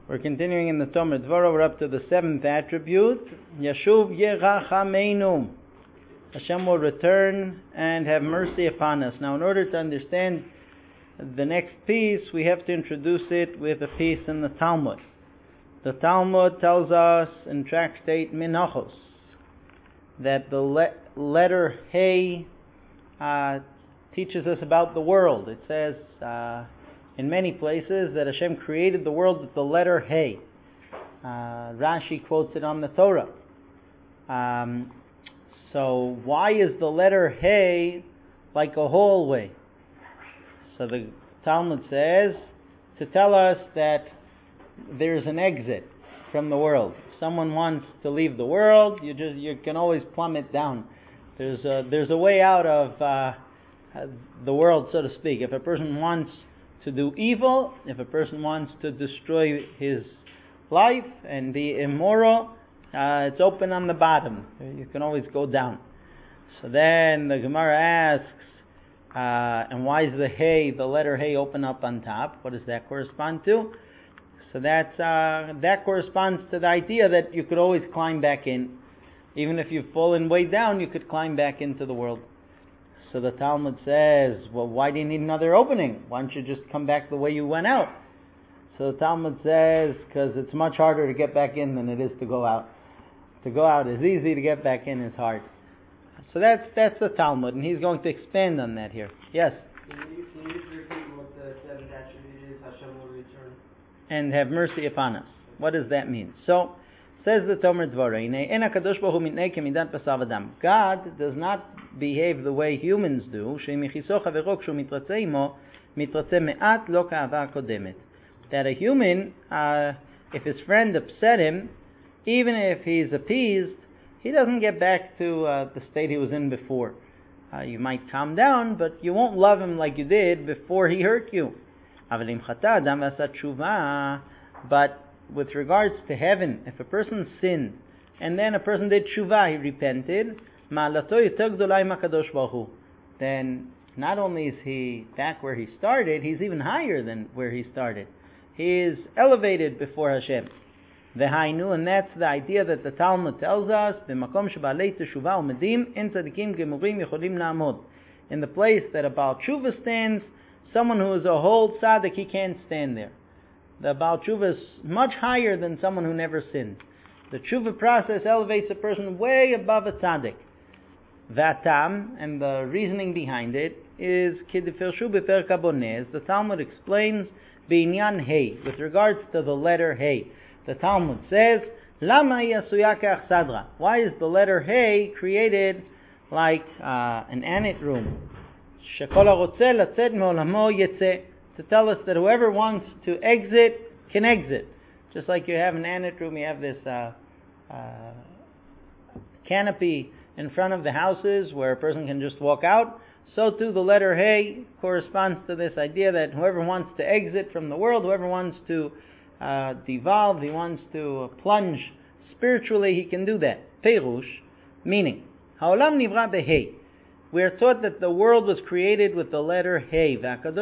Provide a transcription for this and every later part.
We're continuing in the Tomer Dvorah. We're up to the 7th attribute. Yashuv Yerachameinu. Hashem will return and have mercy upon us. Now, in order to understand the next piece, we have to introduce it with a piece in the Talmud. The Talmud tells us in Tractate Menachos that the letter Hey teaches us about the world. It says in many places that Hashem created the world with the letter Hey. Rashi quotes it on the Torah. So why is the letter Hey like a hallway? So the Talmud says to tell us that there's an exit from the world. If someone wants to leave the world, you can always plummet down. There's a way out of the world, so to speak. If a person wants to do evil, if a person wants to destroy his life and be immoral, it's open on the bottom. You can always go down. So then the Gemara asks, and why is the letter Hey open up on top? What does that correspond to? So that corresponds to the idea that you could always climb back in. Even if you've fallen way down, you could climb back into the world. So the Talmud says, well, why do you need another opening? Why don't you just come back the way you went out? So the Talmud says, because it's much harder to get back in than it is to go out. To go out is easy, to get back in is hard. So that's the Talmud, and he's going to expand on that here. Yes? Can you just repeat what the seventh attribute is? Hashem will return. And have mercy upon us. What does that mean? So, says the Tomer Dvorah, God does not behave the way humans do. That a human, if his friend upset him, even if he's appeased, he doesn't get back to the state he was in before. You might calm down, but you won't love him like you did before he hurt you. But with regards to heaven, if a person sinned, and then a person did tshuva, he repented, then not only is he back where he started, he's even higher than where he started. He is elevated before Hashem. And that's the idea that the Talmud tells us, in the place that a Baal Tshuva stands, someone who is a whole tzaddik, he can't stand there. The Baal Tshuva is much higher than someone who never sinned. The Tshuva process elevates a person way above a tzaddik. Vatam, and the reasoning behind it, is Kedifirshu Beper Kabonez. The Talmud explains Beinyan Hey, with regards to the letter Hey. The Talmud says, Lama yasuya kach sadra. Why is the letter Hey created like an anit room? Shekol harotze latzet me'olamo yetzeh. To tell us that whoever wants to exit can exit. Just like you have an anit room, you have this canopy in front of the houses where a person can just walk out. So too the letter Hey corresponds to this idea that whoever wants to exit from the world, whoever wants to devolve, he wants to plunge spiritually, he can do that. Perush, meaning, Ha'olam nivra beHei. We are taught that the world was created with the letter Hey.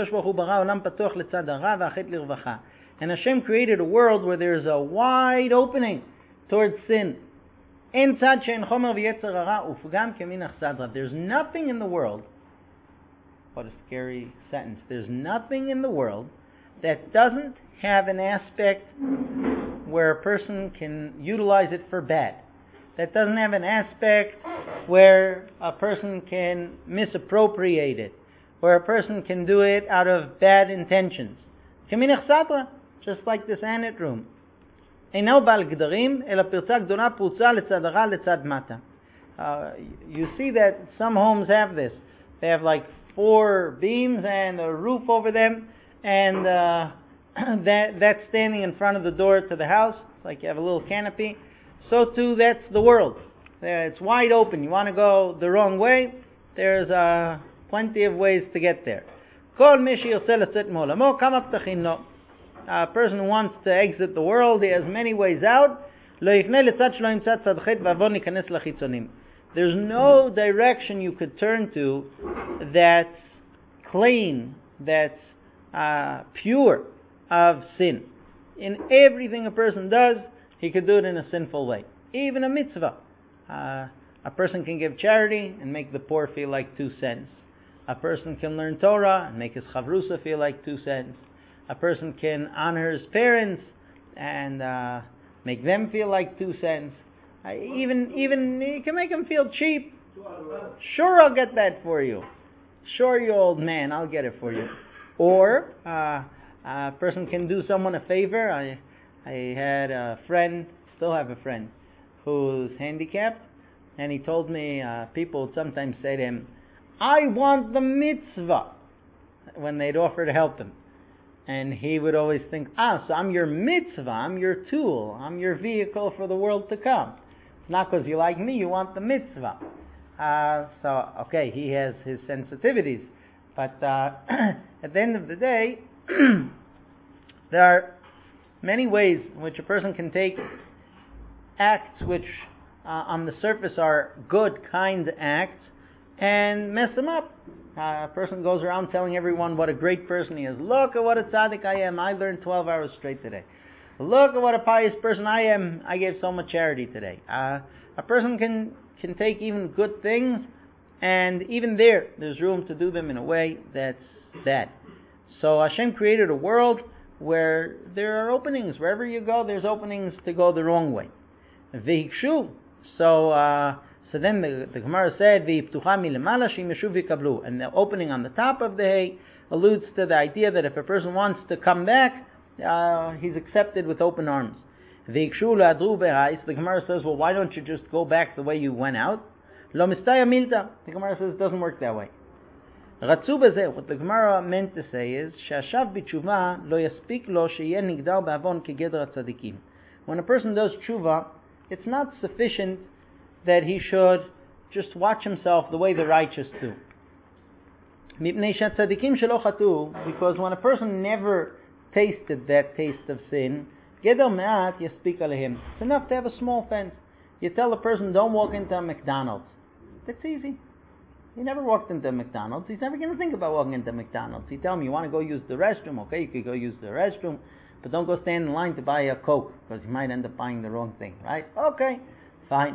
And Hashem created a world where there is a wide opening towards sin. There's nothing in the world, what a scary sentence, there's nothing in the world that doesn't have an aspect where a person can utilize it for bad. That doesn't have an aspect where a person can misappropriate it, where a person can do it out of bad intentions. Just like this anit room. You see that some homes have this. They have like 4 beams and a roof over them, and that's standing in front of the door to the house. It's like you have a little canopy. So too, that's the world. It's wide open. You want to go the wrong way, there's plenty of ways to get there. A person who wants to exit the world, he has many ways out. There's no direction you could turn to that's clean, that's pure of sin. in everything a person does, he could do it in a sinful way. Even a mitzvah. A person can give charity and make the poor feel like 2 cents. A person can learn Torah and make his chavrusa feel like 2 cents. A person can honor his parents and make them feel like 2 cents. Even you can make them feel cheap. Sure, I'll get that for you. Sure, you old man, I'll get it for you. Or a person can do someone a favor. I had a friend, still have a friend, who's handicapped, and he told me people would sometimes say to him, I want the mitzvah, when they'd offer to help him. And he would always think, so I'm your mitzvah, I'm your tool, I'm your vehicle for the world to come. It's not because you like me, you want the mitzvah. He has his sensitivities. But at the end of the day, there are many ways in which a person can take acts which on the surface are good, kind acts, and mess them up. A person goes around telling everyone what a great person he is. Look at what a tzaddik I am. I learned 12 hours straight today. Look at what a pious person I am. I gave so much charity today. A person can take even good things, and even there's room to do them in a way that's bad. So Hashem created a world where there are openings. Wherever you go, there's openings to go the wrong way. V'ikshu. So then the Gemara said, V'iptucha milemala shim yeshuv yikablu. And the opening on the top of the hay alludes to the idea that if a person wants to come back, he's accepted with open arms. V'ikshu la'adru behais. The Gemara says, well, why don't you just go back the way you went out? Lo mistaya milta. The Gemara says it doesn't work that way. Ratzu bezeh. What the Gemara meant to say is, Shashav b'tshuva lo yaspik lo sheyeh nigdal ba'avon kegedra tzadikim. When a person does tshuva, it's not sufficient that he should just watch himself the way the righteous do. Because when a person never tasted that taste of sin, it's enough to have a small fence. You tell a person, don't walk into a McDonald's. That's easy. He never walked into a McDonald's. He's never going to think about walking into McDonald's. You tell him, you want to go use the restroom? Okay, you could go use the restroom. But don't go stand in line to buy a Coke, because you might end up buying the wrong thing, right? Okay, fine.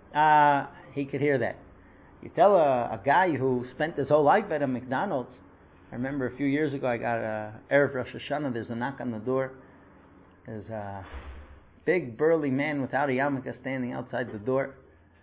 He could hear that. You tell a guy who spent his whole life at a McDonald's. I remember a few years ago I got a Erev Rosh Hashanah, there's a knock on the door. There's a big burly man without a yarmulke standing outside the door.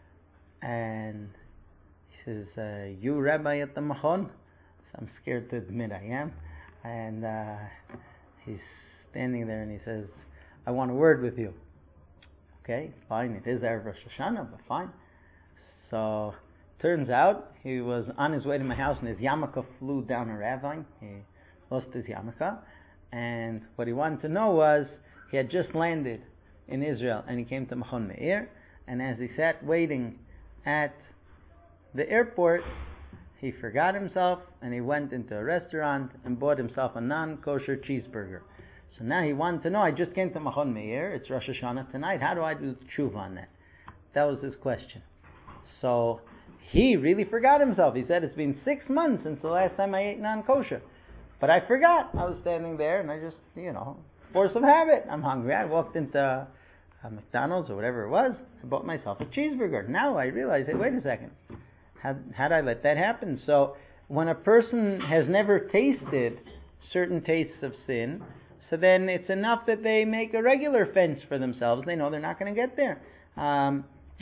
And he says, you rabbi at the Machon? So I'm scared to admit I am. And he's standing there and he says, I want a word with you. Okay, fine, it is Erev Rosh Hashanah, but fine. So, turns out, he was on his way to my house and his yarmulke flew down a ravine. He lost his yarmulke. And what he wanted to know was, he had just landed in Israel and he came to Machon Meir. And as he sat waiting at the airport, he forgot himself and he went into a restaurant and bought himself a non-kosher cheeseburger. So now he wanted to know, I just came to Machon Meir, it's Rosh Hashanah tonight, how do I do tshuva on that? That was his question. So he really forgot himself. He said, it's been 6 months since the last time I ate non-kosher. But I forgot. I was standing there and I just, force of habit. I'm hungry. I walked into a McDonald's or whatever it was. I bought myself a cheeseburger. Now I realize, hey, wait a second. How did I let that happen? So when a person has never tasted certain tastes of sin, so then it's enough that they make a regular fence for themselves. They know they're not going to get there. I'm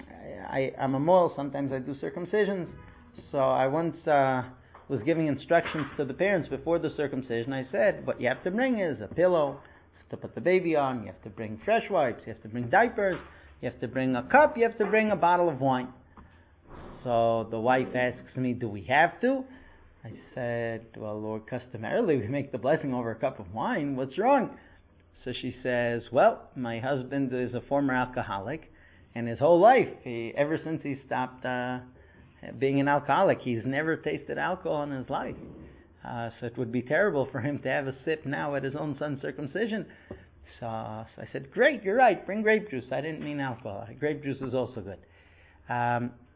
a mohel. Sometimes I do circumcisions. So I once was giving instructions to the parents before the circumcision. I said, what you have to bring is a pillow to put the baby on. You have to bring fresh wipes. You have to bring diapers. You have to bring a cup. You have to bring a bottle of wine. So the wife asks me, do we have to? I said, well, Lord, customarily we make the blessing over a cup of wine. What's wrong? So she says, well, my husband is a former alcoholic, and his whole life, ever since he stopped being an alcoholic, he's never tasted alcohol in his life. So it would be terrible for him to have a sip now at his own son's circumcision. So I said, great, you're right, bring grape juice. I didn't mean alcohol. Grape juice is also good.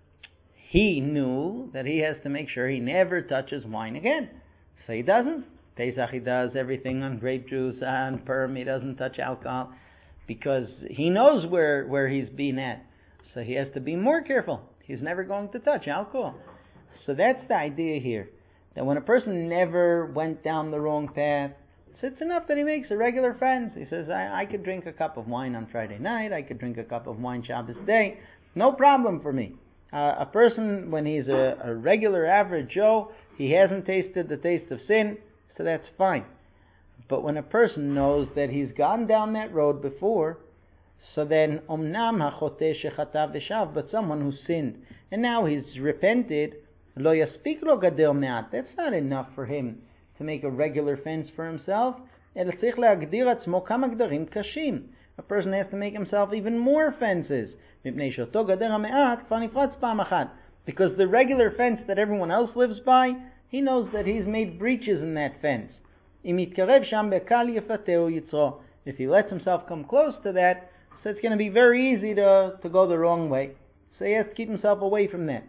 He knew that he has to make sure he never touches wine again. So he doesn't. Pesach he does everything on grape juice, on Purim he doesn't touch alcohol, because he knows where he's been at. So he has to be more careful. He's never going to touch alcohol. So that's the idea here. That when a person never went down the wrong path, so it's enough that he makes a regular fence. He says, I could drink a cup of wine on Friday night, I could drink a cup of wine Shabbos day, no problem for me. A person, when he's a regular average Joe, he hasn't tasted the taste of sin, so that's fine. But when a person knows that he's gone down that road before, so then, omnam hachoteh shechatav v'shav, but someone who sinned, and now he's repented, lo yaspik lo gadel me'at, that's not enough for him to make a regular fence for himself. El tzich le'agdir atzmo kam agdarim kashim. A person has to make himself even more fences. Mipnei shoto gader ha'me'at kvar nifratz pa'am achat. Because the regular fence that everyone else lives by, he knows that he's made breaches in that fence. Im yitkarev sham bekal yefateu yitzro. If he lets himself come close to that, so it's going to be very easy to go the wrong way. So he has to keep himself away from that.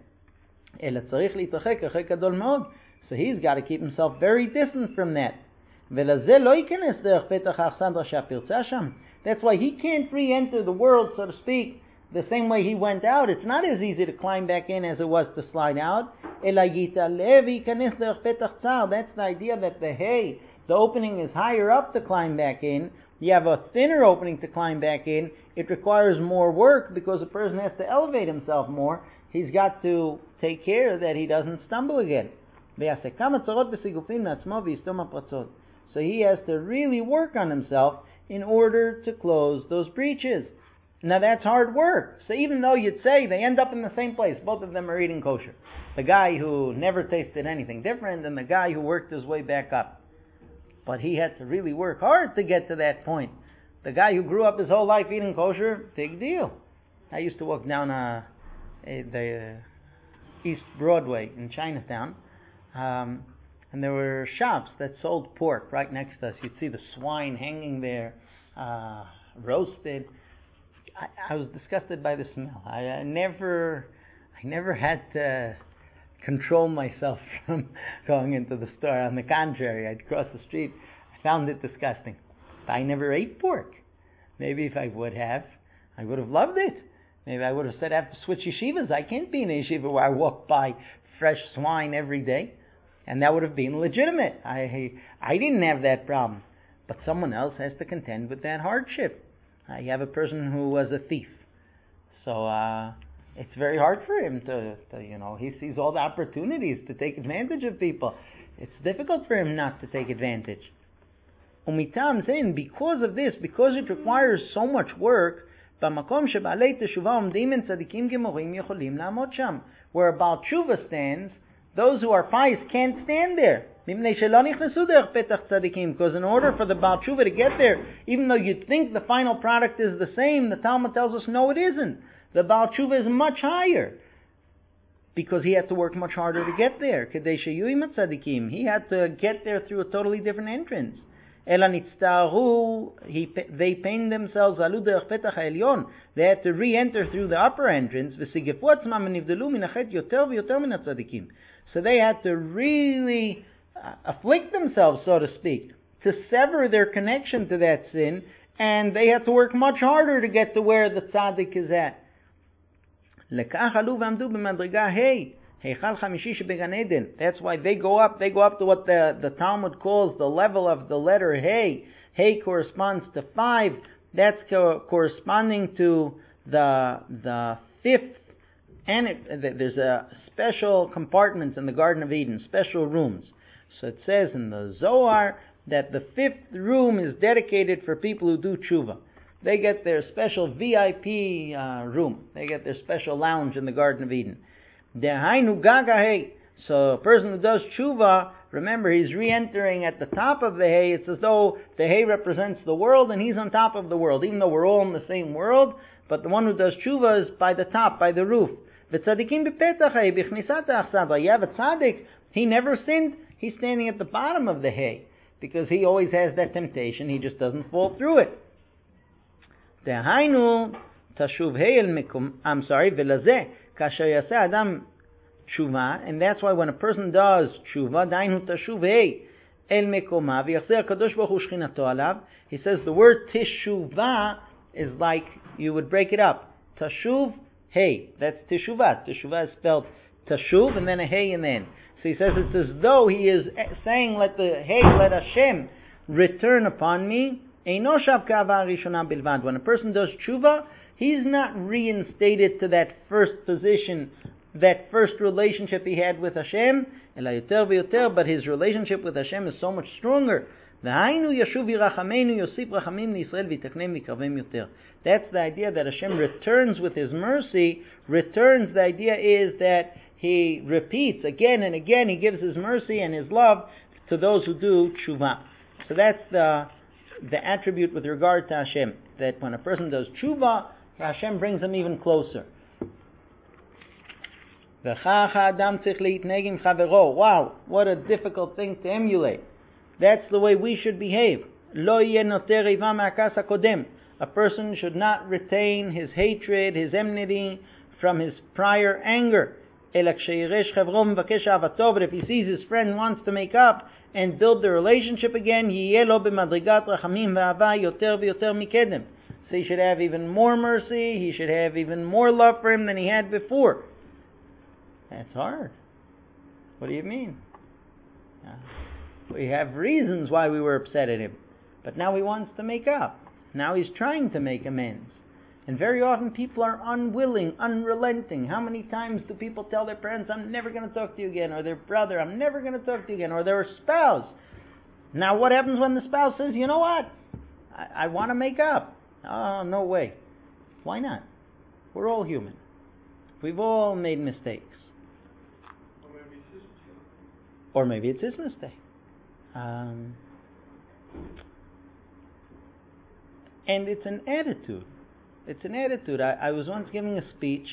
So he's got to keep himself very distant from that. That's why he can't re-enter the world, so to speak, the same way he went out. It's not as easy to climb back in as it was to slide out. That's the idea that the opening is higher up to climb back in. You have a thinner opening to climb back in. It requires more work because a person has to elevate himself more. He's got to take care that he doesn't stumble again. So he has to really work on himself in order to close those breaches. Now that's hard work. So even though you'd say they end up in the same place, both of them are eating kosher. The guy who never tasted anything different and the guy who worked his way back up. But he had to really work hard to get to that point. The guy who grew up his whole life eating kosher, big deal. I used to walk down the East Broadway in Chinatown, and there were shops that sold pork right next to us. You'd see the swine hanging there, roasted. I was disgusted by the smell. I never had to control myself from going into the store. On the contrary, I'd cross the street. I found it disgusting. But I never ate pork. Maybe if I would have, I would have loved it. Maybe I would have said I have to switch yeshivas. I can't be in a yeshiva where I walk by fresh swine every day. And that would have been legitimate. I didn't have that problem. But someone else has to contend with that hardship. You have a person who was a thief. So it's very hard for him to he sees all the opportunities to take advantage of people. It's difficult for him not to take advantage. Umitam zayin, because of this, because it requires so much work, where a Baal Tshuva stands, those who are pious can't stand there. Because in order for the Baal Tshuva to get there, even though you'd think the final product is the same, the Talmud tells us no, it isn't. The Baal Tshuva is much higher. Because he had to work much harder to get there. He had to get there through a totally different entrance. They pained themselves. They had to re-enter through the upper entrance. So they had to really afflict themselves, so to speak, to sever their connection to that sin, and they had to work much harder to get to where the tzaddik is at. That's why they go up to what the Talmud calls the level of the letter Hey. Hey corresponds to 5. That's corresponding to the 5th. And there's a special compartments in the Garden of Eden, special rooms. So it says in the Zohar that the 5th room is dedicated for people who do tshuva. They get their special VIP room. They get their special lounge in the Garden of Eden. So a person who does tshuva, remember he's re-entering at the top of the hay. It's as though the hay represents the world and he's on top of the world, even though we're all in the same world. But the one who does tshuva is by the top, by the roof. You have a tzaddik, he never sinned, he's standing at the bottom of the hay, because he always has that temptation, he just doesn't fall through it. I'm sorry, and that's why when a person does tshuva, el mekoma v'yachzer HaKadosh Baruch Hu shchinato alav. He says the word teshuvah is like you would break it up. Tashuv, hey. That's teshuvah. Teshuvah is spelled tashuv and then a hey and then. So he says it's as though he is saying, let Hashem return upon me. When a person does tshuva, he's not reinstated to that first position, that first relationship he had with Hashem, but his relationship with Hashem is so much stronger. That's the idea that Hashem returns with His mercy. Returns, the idea is that He repeats again and again. He gives His mercy and His love to those who do tshuva. So that's the attribute with regard to Hashem, that when a person does tshuva, Hashem brings him even closer. Wow, what a difficult thing to emulate. That's the way we should behave. A person should not retain his hatred, his enmity from his prior anger. But if he sees his friend wants to make up and build the relationship again, so he should have even more mercy, he should have even more love for him than he had before. That's hard. What do you mean? We have reasons why we were upset at him, but now he wants to make up. Now he's trying to make amends. And very often people are unwilling, unrelenting. How many times do people tell their parents, I'm never going to talk to you again, or their brother, I'm never going to talk to you again, or their spouse? Now what happens when the spouse says, you know what, I want to make up? Oh, no way. Why not? We're all human. We've all made mistakes. Or maybe it's his mistake. And it's an attitude. It's an attitude. I was once giving a speech,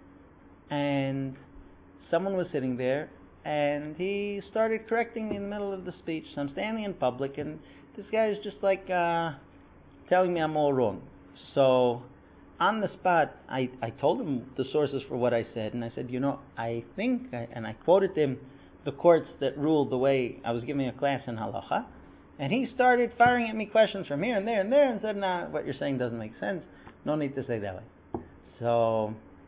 and someone was sitting there, and he started correcting me in the middle of the speech. So I'm standing in public, and this guy is just like telling me I'm all wrong. So on the spot, I told him the sources for what I said, and I said, I think, and I quoted him the courts that ruled the way I was giving a class in halacha, and he started firing at me questions from here and there and there, and said, nah, what you're saying doesn't make sense. No need to say that way. So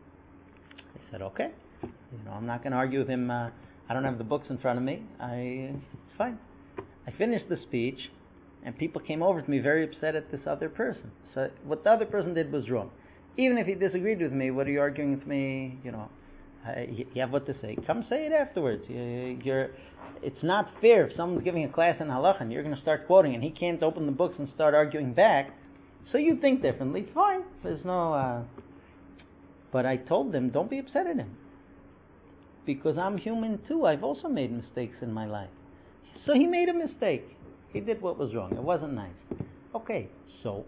I said, okay. I'm not going to argue with him. I don't have the books in front of me. It's fine. I finished the speech, and people came over to me very upset at this other person. So what the other person did was wrong. Even if he disagreed with me, what are you arguing with me? You have what to say. Come say it afterwards. It's not fair if someone's giving a class in halacha and you're going to start quoting and he can't open the books and start arguing back. So you think differently. Fine. There's no... But I told them, don't be upset at him. Because I'm human too. I've also made mistakes in my life. So he made a mistake. He did what was wrong. It wasn't nice. Okay, so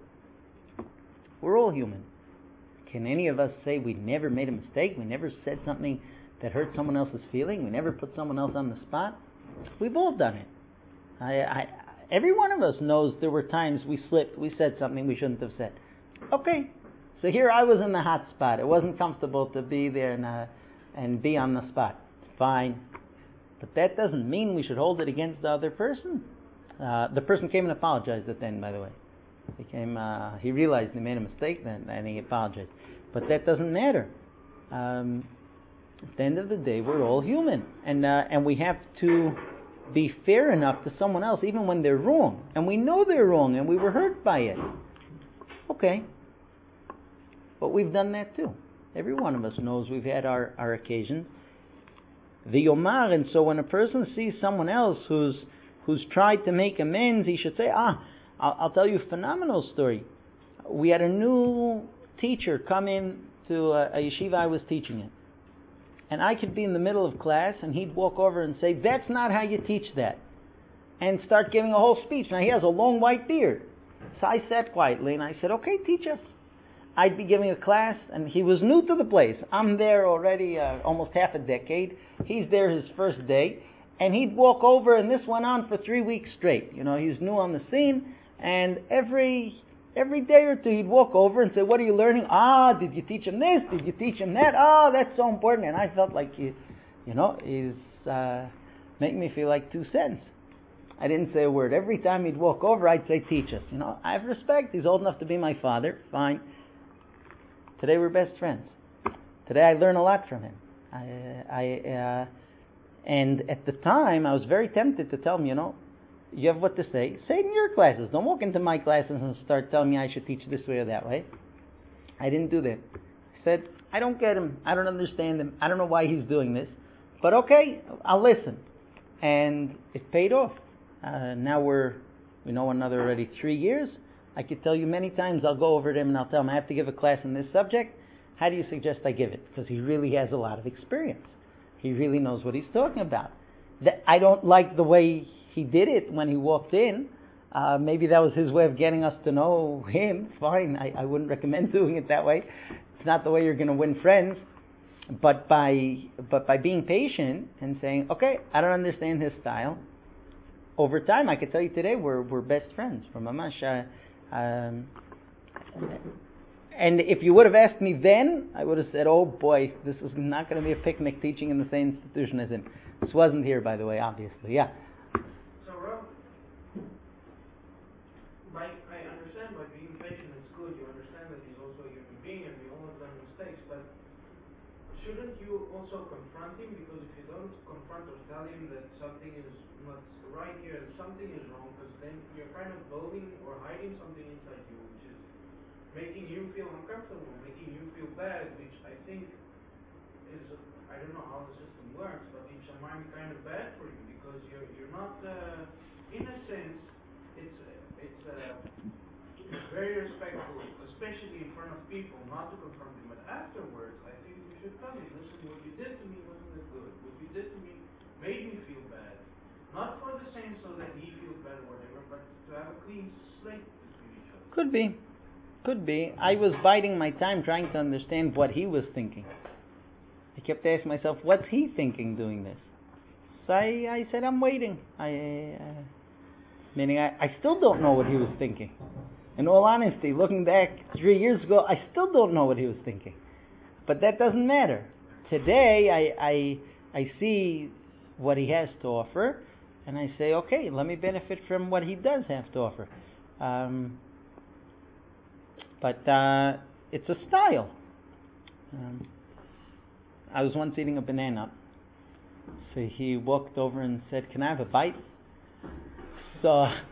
we're all human. Can any of us say we never made a mistake? We never said something that hurt someone else's feeling? We never put someone else on the spot? We've all done it. Every one of us knows there were times we slipped. We said something we shouldn't have said. Okay, so here I was in the hot spot. It wasn't comfortable to be there and be on the spot. Fine. But that doesn't mean we should hold it against the other person. The person came and apologized at the end, by the way. He realized he made a mistake then, and he apologized. But that doesn't matter. At the end of the day, we're all human, and we have to be fair enough to someone else, even when they're wrong, and we know they're wrong, and we were hurt by it. Okay, but we've done that too. Every one of us knows we've had our occasions. The Yomar, and so when a person sees someone else who's tried to make amends, he should say, I'll tell you a phenomenal story. We had a new teacher come in to a yeshiva I was teaching in. And I could be in the middle of class, and he'd walk over and say, that's not how you teach that. And start giving a whole speech. Now, he has a long white beard. So I sat quietly, and I said, okay, teach us. I'd be giving a class, and he was new to the place. I'm there already almost half a decade. He's there his first day. And he'd walk over, and this went on for 3 weeks straight. He's new on the scene, and every day or two he'd walk over and say, what are you learning? Did you teach him this? Did you teach him that? That's so important. And I felt like, he's making me feel like 2 cents. I didn't say a word. Every time he'd walk over, I'd say, teach us. I have respect. He's old enough to be my father. Fine. Today we're best friends. Today I learn a lot from him. And at the time, I was very tempted to tell him, you have what to say. Say it in your classes. Don't walk into my classes and start telling me I should teach this way or that way. I didn't do that. I said, I don't get him. I don't understand him. I don't know why he's doing this. But okay, I'll listen. And it paid off. Now we know one another already 3 years. I could tell you many times I'll go over to him and I'll tell him I have to give a class in this subject. How do you suggest I give it? Because he really has a lot of experience. He really knows what he's talking about. I don't like the way he did it when he walked in. Maybe that was his way of getting us to know him. Fine, I wouldn't recommend doing it that way. It's not the way you're going to win friends. But by being patient and saying, okay, I don't understand his style. Over time, I could tell you today we're best friends. We're mamash. And if you would have asked me then, I would have said, oh boy, this is not going to be a picnic teaching in the same institution as him. This wasn't here, by the way, obviously. Yeah. So, Rob, I understand by being patient it's good. You understand that he's also a human being and we all have done mistakes. But shouldn't you also confront him? Because if you don't confront or tell him that something is not right here and something is wrong, because then you're kind of building or hiding something inside you, which is making you feel uncomfortable, making you feel bad, which I think is, I don't know how the system works, but it might be kind of bad for you because you're not, in a sense, it's very respectful, especially in front of people, not to confront them, but afterwards, I think you should tell me, listen, what you did to me wasn't that good. What you did to me made me feel bad. Not for the same so that he feels bad or whatever, but to have a clean slate between each other. Could be. I was biding my time trying to understand what he was thinking. I kept asking myself, what's he thinking doing this? So I said, I'm waiting. Meaning I still don't know what he was thinking. In all honesty, looking back 3 years ago, I still don't know what he was thinking. But that doesn't matter. Today, I see what he has to offer, and I say, okay, let me benefit from what he does have to offer. But it's a style. I was once eating a banana. So he walked over and said, can I have a bite? So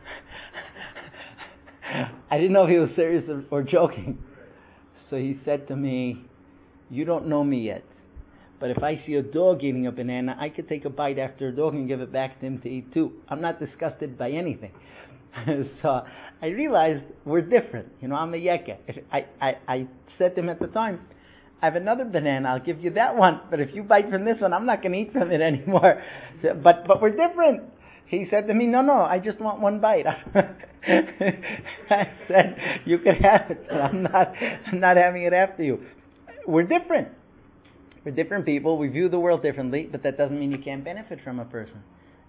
I didn't know if he was serious or joking. So he said to me, you don't know me yet. But if I see a dog eating a banana, I could take a bite after a dog and give it back to him to eat too. I'm not disgusted by anything. So I realized we're different. I'm a yeka. I said to him at the time, I have another banana, I'll give you that one. But if you bite from this one, I'm not going to eat from it anymore. So, but we're different. He said to me, no, I just want one bite. I said, you can have it. I'm not having it after you. We're different. We're different people. We view the world differently, but that doesn't mean you can't benefit from a person.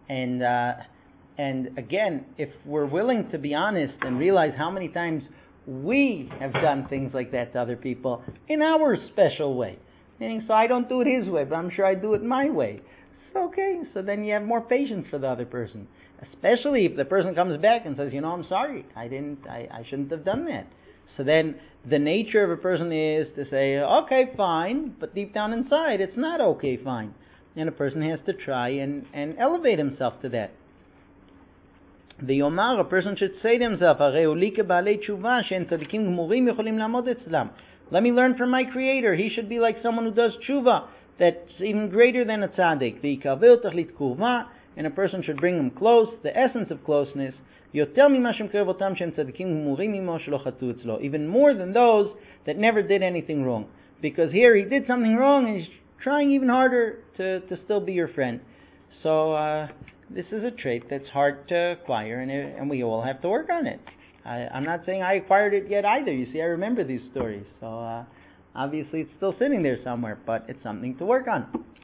And again, if we're willing to be honest and realize how many times we have done things like that to other people in our special way, meaning, so I don't do it his way, but I'm sure I do it my way. So okay, so then you have more patience for the other person, especially if the person comes back and says, I'm sorry, I shouldn't have done that. So then the nature of a person is to say, okay, fine, but deep down inside, it's not okay, fine. And a person has to try and elevate himself to that. The Yomar, a person should say to himself, let me learn from my Creator. He should be like someone who does tshuva, that's even greater than a tzaddik. And a person should bring him close, the essence of closeness, even more than those that never did anything wrong. Because here he did something wrong and he's trying even harder to still be your friend. So this is a trait that's hard to acquire, and we all have to work on it. I'm not saying I acquired it yet either. You see, I remember these stories. So obviously it's still sitting there somewhere, but it's something to work on.